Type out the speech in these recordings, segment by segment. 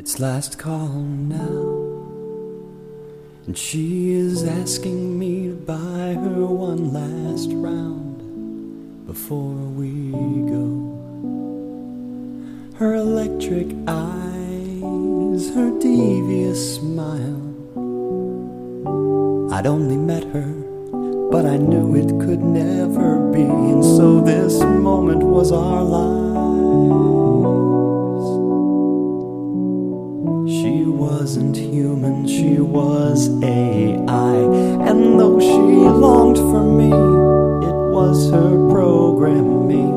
It's last call now, and she is asking me to buy her one last round before we go. Her electric eyes, her devious smile. I'd only met her, but I knew it could never be, and so this moment was our lives. She wasn't human, she was AI, and though she longed for me, it was her programming.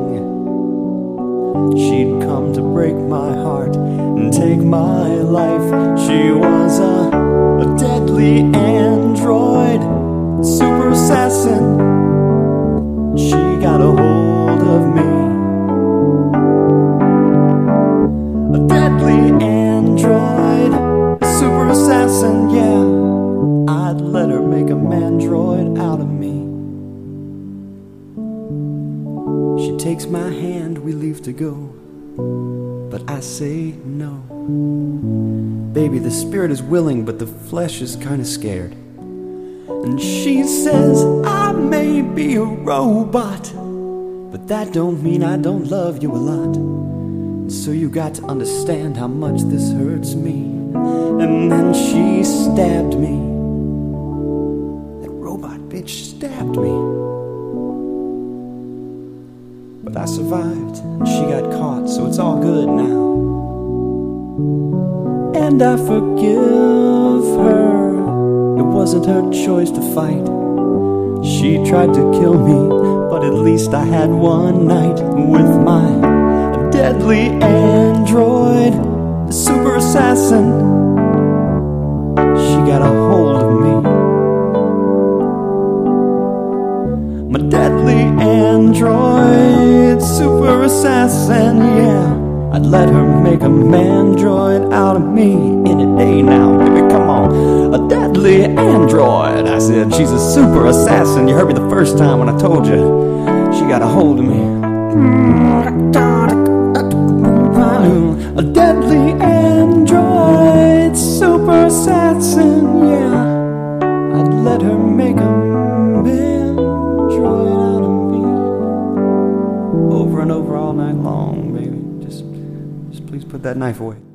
She'd come to break my heart and take my life. She was a deadly android, super assassin. She got a hold of me. A deadly android, super assassin, yeah. I'd let her make a mandroid out of me. She takes my hand, we leave to go, but I say no. Baby, the spirit is willing, but the flesh is kinda scared. And she says, I may be a robot, but that don't mean I don't love you a lot. And so you got to understand how much this hurts me. And then she stabbed me. That robot bitch stabbed me. But I survived, and she got caught, so it's all good now. And I forgive her. It wasn't her choice to fight. She tried to kill me, but at least I had one night with my deadly android, the super assassin. She got a hold of me. My deadly android, super assassin, yeah. I'd let her make a mandroid out of me in a day now, baby, come on. A deadly android, I said, she's a super assassin. You heard me the first time when I told you she got a hold of me. A deadly android, super assassin, yeah. I'd let her make a mandroid out of me. Over and over all night long, baby. Just please put that knife away.